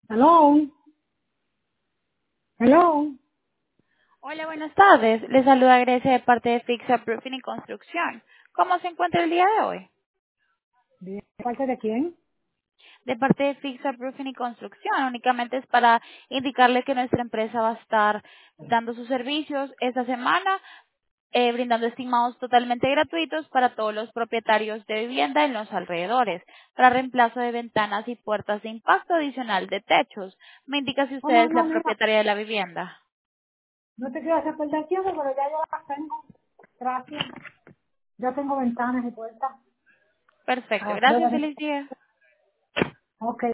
Hello, hello. Hola, buenas tardes. Les saluda Grecia de parte de Fixa Roofing y Construcción. ¿Cómo se encuentra el día de hoy? Bien, ¿de parte de quién? De parte de Fixa Roofing y Construcción, únicamente es para indicarle que nuestra empresa va a estar dando sus servicios esta semana, brindando estimados totalmente gratuitos para todos los propietarios de vivienda en los alrededores, para reemplazo de ventanas y puertas de impacto adicional de techos. Me indica si Oh, usted no, es no, la mira, propietaria de la vivienda. no te quiero hacer perder tiempo, pero ya yo las tengo. Gracias. Yo tengo ventanas y puertas. Perfecto. Ah, Gracias. Feliz día. ok.